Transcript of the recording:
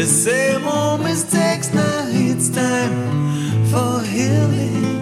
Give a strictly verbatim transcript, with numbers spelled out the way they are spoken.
same old mistakes. Now it's time for healing.